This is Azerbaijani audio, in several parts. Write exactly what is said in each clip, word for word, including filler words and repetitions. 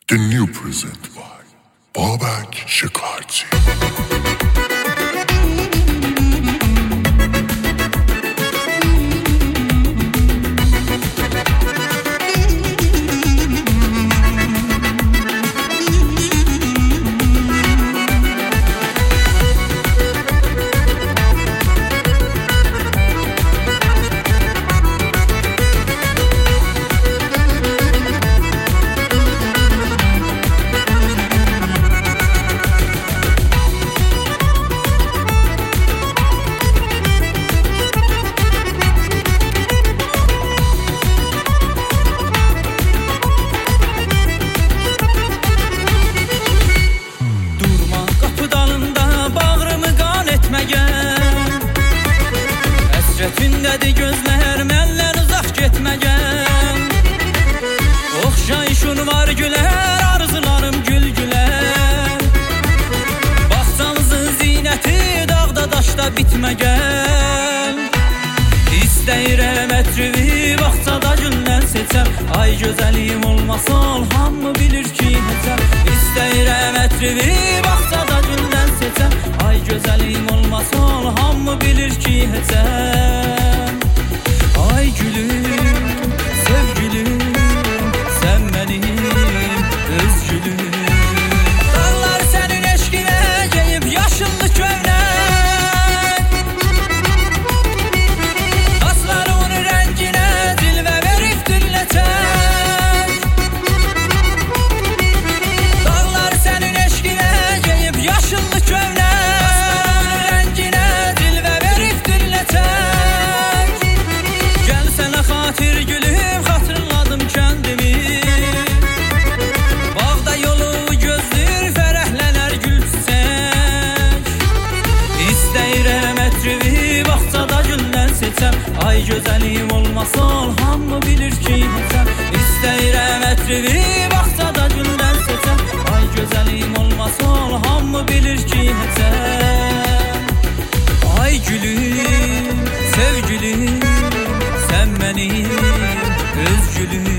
The new present by Babak Shikarchi. Həsrətindədir gözlər, məndən uzaq getməgən. Oxşay şun var gülər, arzularım gül-gülər. Baxçamızın zinəti dağda daşda bitməgən. İstəyirəm ətrivi, baxçada güldən seçəm. Ay gözəlim olmasa ol, hamı bilir ki necəm. İstəyirəm ətrivi, baxçada güldən seçəm. Ay gözəlim olmasa ol, hamı bilir ki necəm. Ay gülüm, sevgilim, sən mənim öz gülüm. Dağlar sənin eşqinə geyib yaşıllı köynək. Asların rənginə cilvə verib dilləcək. Dağlar sənin eşqinə geyib yaşıllı köynək. Xatir gülüm, xatırladım kəndimi. Bağda yolu gözlür, fərəhlənər gül çiçək. İstəyirəm ətrivi, baxçada güldən seçəm. Ay gözəlim olmasa ol, hamı bilir ki necəm. İstəyirəm ətrivi, baxçada güldən seçəm. Ay gözəlim olmasa ol, hamı bilir ki necəm. Ay gülüm, sevgilim, sən mənim öz gülüm.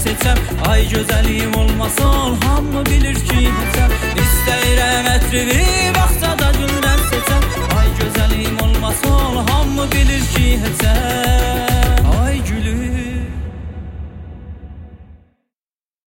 seçəm. Ay gözəlim olmasa ol, hamı bilir ki heçəm. İstəyirəm ətrivi, vaxtsa da güldən seçəm. Ay gözəlim olmasa ol, hamı bilir ki heçəm.